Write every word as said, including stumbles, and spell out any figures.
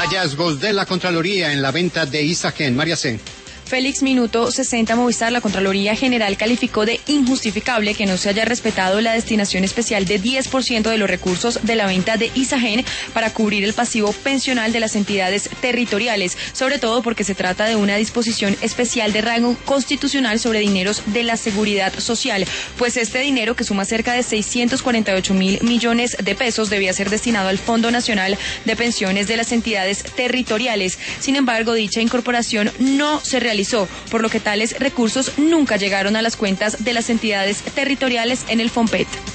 Hallazgos de la Contraloría en la venta de Isagen. María C. Félix, minuto sesenta, Movistar. La Contraloría General calificó de injustificable que no se haya respetado la destinación especial de diez por ciento de los recursos de la venta de Isagen para cubrir el pasivo pensional de las entidades territoriales, sobre todo porque se trata de una disposición especial de rango constitucional sobre dineros de la seguridad social, pues este dinero, que suma cerca de seiscientos cuarenta y ocho mil millones de pesos, debía ser destinado al Fondo Nacional de Pensiones de las entidades territoriales. Sin embargo, dicha incorporación no se realizó, por lo que tales recursos nunca llegaron a las cuentas de las entidades territoriales en el FOMPET.